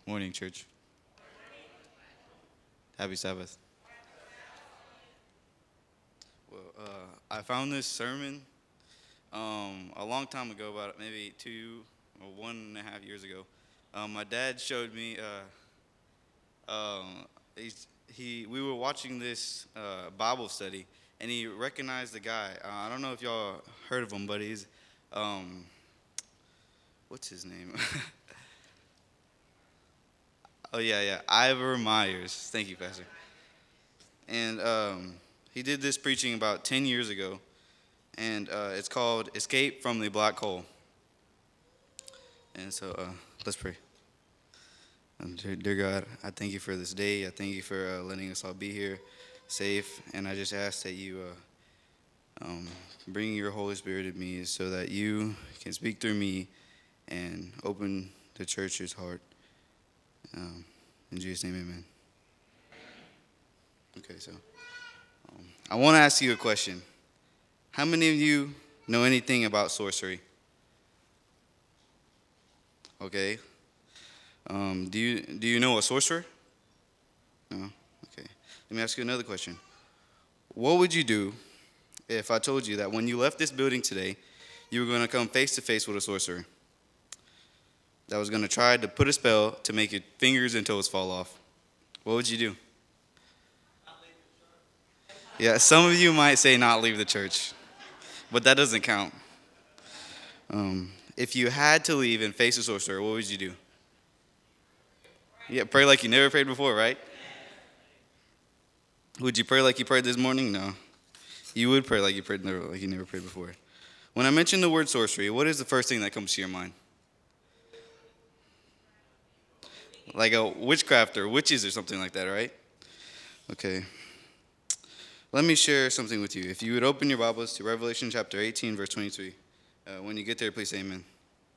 Morning, church. Happy Sabbath. Well, I found this sermon a long time ago, about maybe 1.5 years ago. My dad showed me. We were watching this Bible study, and he recognized the guy. I don't know if y'all heard of him, but he's what's his name? Oh yeah, Ivor Myers. Thank you, Pastor. And he did this preaching about 10 years ago, and it's called "Escape from the Black Hole." And so let's pray. Dear God, I thank you for this day. I thank you for letting us all be here safe. And I just ask that you bring your Holy Spirit to me so that you can speak through me and open the church's heart. In Jesus' name, amen. Okay, so I want to ask you a question. How many of you know anything about sorcery? Okay. Do you know a sorcerer? No? Okay. Let me ask you another question. What would you do if I told you that when you left this building today, you were going to come face to face with a sorcerer that was going to try to put a spell to make your fingers and toes fall off? What would you do? Yeah, some of you might say not leave the church, but that doesn't count. If you had to leave and face a sorcerer, what would you do? Yeah, pray like you never prayed before, right? Would you pray like you prayed this morning? No. You would pray like you never prayed before. When I mention the word sorcery, what is the first thing that comes to your mind? Like a witchcraft or witches or something like that, right? Okay. Let me share something with you. If you would open your Bibles to Revelation chapter 18, verse 23. When you get there, please say amen.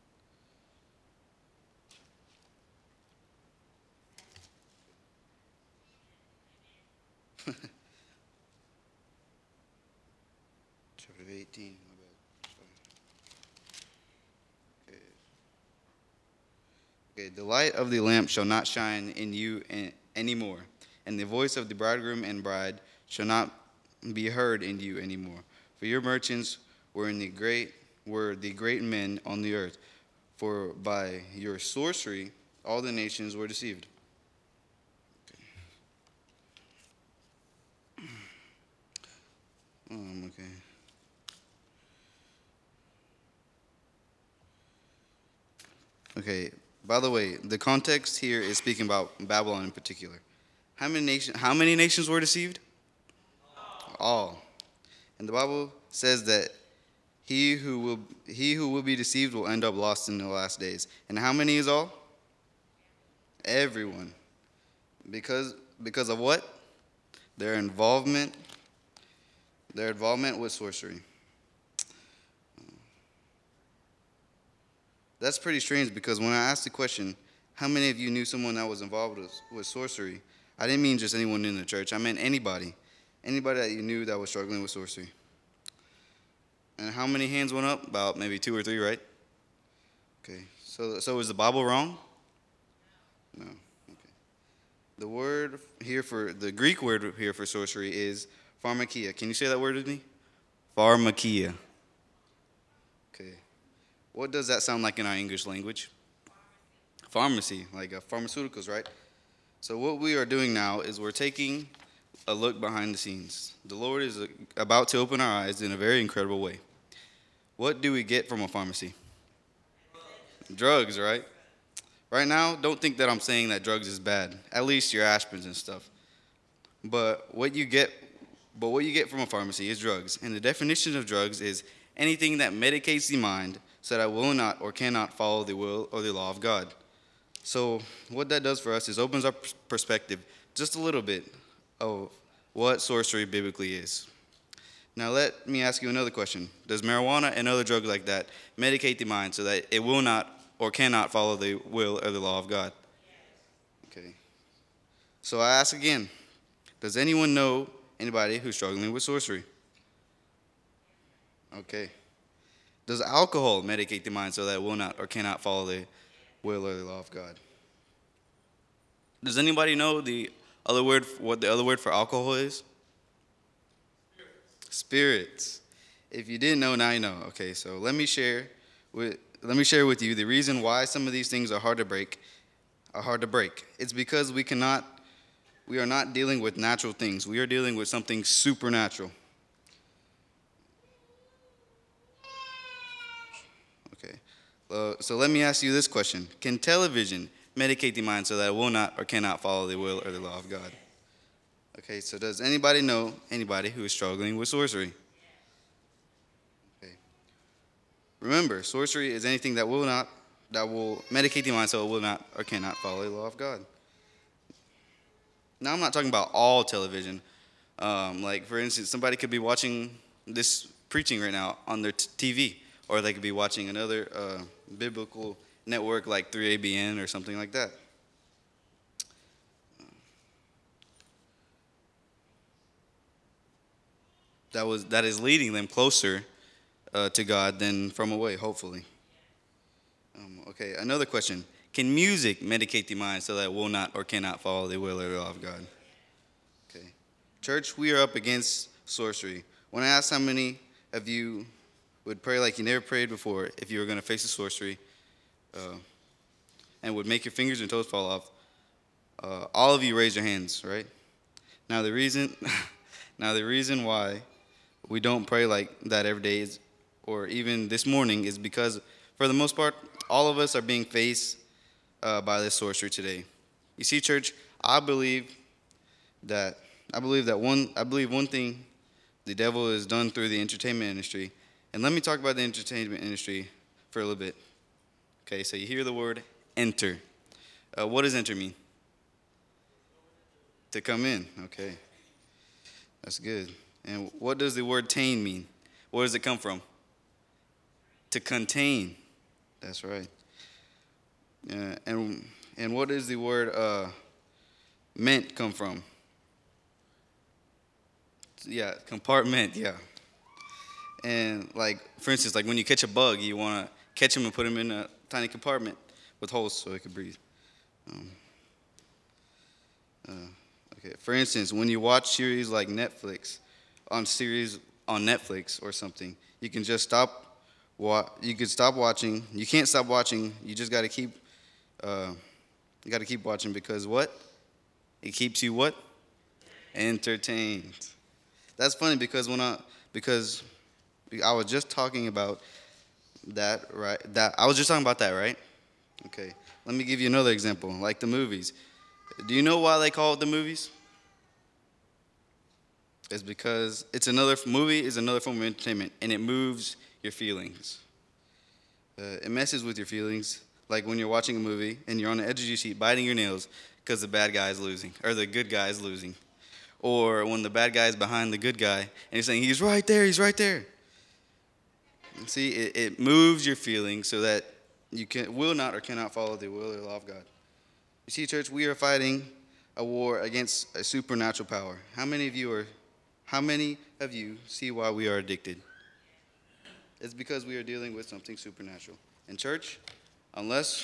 Chapter 18, my bad. Sorry. Okay. The light of the lamp shall not shine in you anymore, and the voice of the bridegroom and bride shall not be heard in you anymore. For your merchants were the great men on the earth. For by your sorcery all the nations were deceived. Okay. Okay. By the way, the context here is speaking about Babylon in particular. How many nations were deceived? All. And the Bible says that he who will be deceived will end up lost in the last days. And how many is all? Everyone. Because of what? Their involvement with sorcery. That's pretty strange because when I asked the question, how many of you knew someone that was involved with sorcery? I didn't mean just anyone in the church. I meant anybody. Anybody that you knew that was struggling with sorcery. And how many hands went up? About maybe 2 or 3, right? Okay. So is the Bible wrong? No. Okay. The Greek word here for sorcery is pharmakia. Can you say that word with me? Pharmakia. Okay. What does that sound like in our English language? Pharmacy, like pharmaceuticals, right? So what we are doing now is we're taking a look behind the scenes. The Lord is about to open our eyes in a very incredible way. What do we get from a pharmacy? Drugs, right? Right now, don't think that I'm saying that drugs is bad. At least your aspirins and stuff. But what you get from a pharmacy is drugs. And the definition of drugs is anything that medicates the mind so that I will not or cannot follow the will or the law of God. So what that does for us is opens up perspective just a little bit of what sorcery biblically is. Now let me ask you another question. Does marijuana and other drugs like that medicate the mind so that it will not or cannot follow the will or the law of God? Okay. So I ask again, does anyone know anybody who's struggling with sorcery? Okay. Does alcohol medicate the mind so that it will not or cannot follow the will or the law of God? Does anybody know what the other word for alcohol is? Spirits. If you didn't know, now you know. Okay, so let me share with you the reason why some of these things are hard to break. It's because we are not dealing with natural things. We are dealing with something supernatural. Okay. So let me ask you this question. Can television medicate the mind so that it will not or cannot follow the will or the law of God? Okay, so does anybody know anybody who is struggling with sorcery? Okay. Remember, sorcery is anything that will medicate the mind so it will not or cannot follow the law of God. Now, I'm not talking about all television. Like, for instance, somebody could be watching this preaching right now on their TV, or they could be watching another biblical network like 3ABN or something like that. That is leading them closer to God than from away, hopefully. Okay, another question. Can music medicate the mind so that it will not or cannot follow the will or the law of God? Okay. Church, we are up against sorcery. When I asked how many of you would pray like you never prayed before if you were going to face a sorcery uh, and would make your fingers and toes fall off, all of you raised your hands, right? Now the reason, now the reason why we don't pray like that every day is, or even this morning, is because for the most part, all of us are being faced by this sorcery today. You see, church, I believe that I believe one thing the devil has done through the entertainment industry. And let me talk about the entertainment industry for a little bit. Okay, so you hear the word enter. What does enter mean? To come in. Okay, that's good. And what does the word tain mean? Where does it come from? To contain. That's right. And what does the word meant come from? Yeah, compartment. Yeah. And like, for instance, like when you catch a bug, you want to catch him and put him in a tiny compartment with holes so it can breathe. Um, uh, okay. For instance, when you watch series like series on Netflix or something, you can just stop. You can stop watching. You can't stop watching. You just got to keep. You got to keep watching because what? It keeps you what? Entertained. That's funny because I was just talking about that, right? That I was just talking about that, right? Okay. Let me give you another example, like the movies. Do you know why they call it the movies? It's because movie is another form of entertainment, and it moves your feelings. It messes with your feelings, like when you're watching a movie and you're on the edge of your seat biting your nails because the bad guy is losing, or the good guy is losing. Or when the bad guy is behind the good guy and he's saying, he's right there, he's right there. And see, it moves your feelings so that will not or cannot follow the will or law of God. You see, church, we are fighting a war against a supernatural power. How many of you see why we are addicted? It's because we are dealing with something supernatural. And church, unless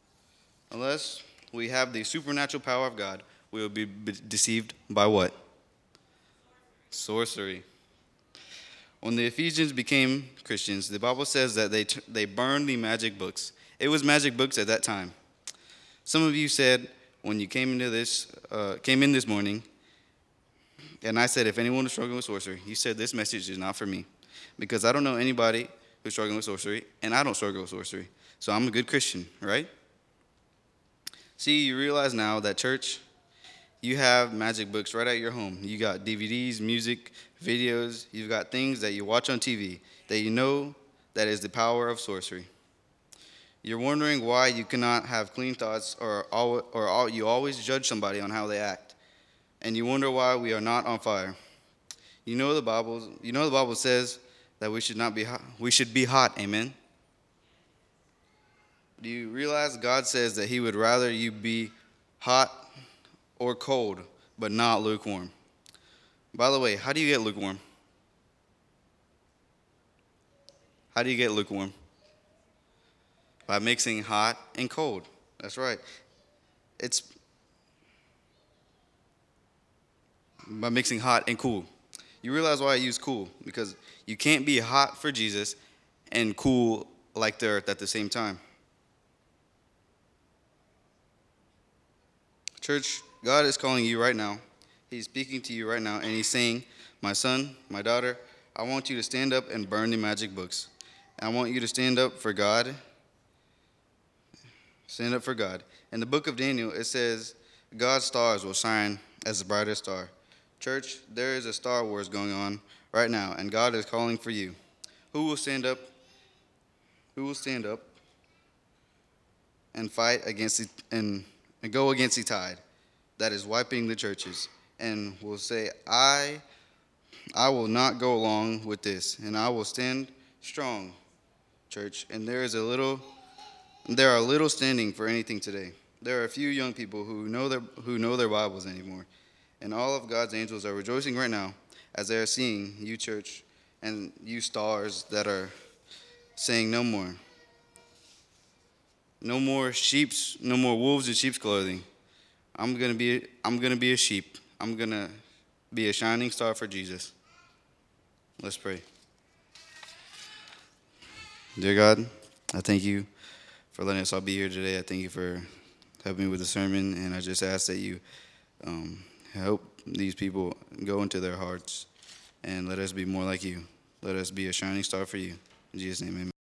we have the supernatural power of God, we will be deceived by what? Sorcery. When the Ephesians became Christians, the Bible says that they burned the magic books. It was magic books at that time. Some of you said when you came in this morning, and I said, if anyone is struggling with sorcery, you said this message is not for me, because I don't know anybody who's struggling with sorcery, and I don't struggle with sorcery. So I'm a good Christian, right? See, you realize now that church, you have magic books right at your home. You got DVDs, music, videos. You've got things that you watch on TV that you know that is the power of sorcery. You're wondering why you cannot have clean thoughts or you always judge somebody on how they act. And you wonder why we are not on fire. You know the Bible says that we should not be hot. We should be hot, amen? Do you realize God says that he would rather you be hot or cold, but not lukewarm? By the way, how do you get lukewarm? How do you get lukewarm? By mixing hot and cold. That's right. It's by mixing hot and cool. You realize why I use cool? Because you can't be hot for Jesus and cool like the earth at the same time. Church, God is calling you right now. He's speaking to you right now, and He's saying, my son, my daughter, I want you to stand up and burn the magic books. I want you to stand up for God. Stand up for God. In the book of Daniel, it says, God's stars will shine as the brightest star. Church, there is a Star Wars going on right now, and God is calling for you. Who will stand up? Who will stand up and fight against it and go against the tide that is wiping the churches, and will say, I will not go along with this, and I will stand strong, church. And there are little standing for anything today. There are a few young people who know their Bibles anymore, and all of God's angels are rejoicing right now as they are seeing you, church, and you stars that are saying no more. No more sheep's, no more wolves in sheep's clothing. I'm gonna be a sheep. I'm gonna be a shining star for Jesus. Let's pray. Dear God, I thank you for letting us all be here today. I thank you for helping me with the sermon, and I just ask that you help these people go into their hearts and let us be more like you. Let us be a shining star for you. In Jesus' name, amen.